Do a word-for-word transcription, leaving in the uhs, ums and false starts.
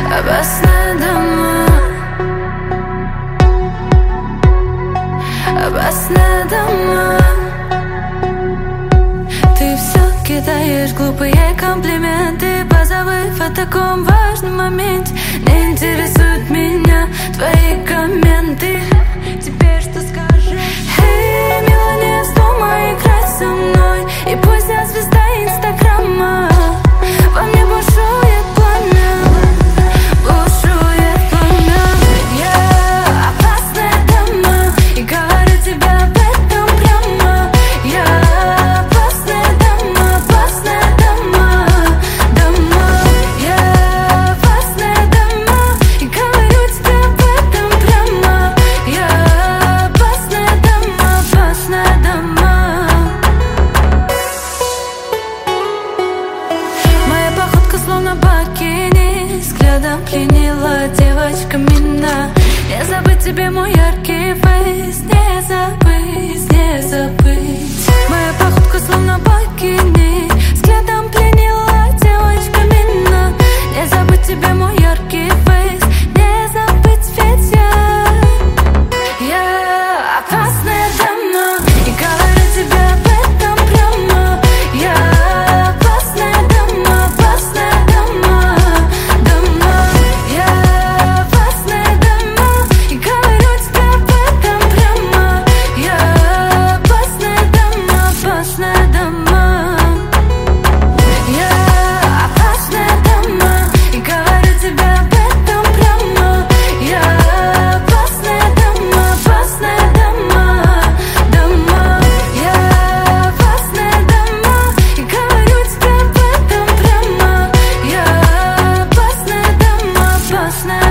Опасные дома, опасные дома. Ты все кидаешь глупые комплименты, позабыв о таком важном моменте. Не интересуют меня твои комменты. Теперь что скажешь? Эй, милая, не вздумай играть со мной, и пусть я звезда инстаграма, во мне бушует пламя, бушует пламя. Я опасная дама, и говорю тебе об этом прямо. Я опасная дама, опасная дама, дама. Я опасная дама, и говорю тебе об этом прямо. Я опасная дама, опасная дама. Моя походка словно бикини, взглядом пленила девочка меня. Не забыть тебе мой яркий фейс, не забыть, не забыть. Моя походка словно бикини, взглядом пленила девочка меня. Не забыть тебе мой яркий фейс, не забыть, ведь я Я опасная дама, и говорю тебе об этом прямо. Я опасная дама, опасная дама, дама. Я опасная дама, и говорю тебе об этом прямо. Я опасная дама, опасная дама. Я опасная дама, и говорю тебе об этом прямо. Я опасная дама, опасная дама, дама. Я опасная дама, и говорю тебе об этом прямо. Я опасная дама, опасная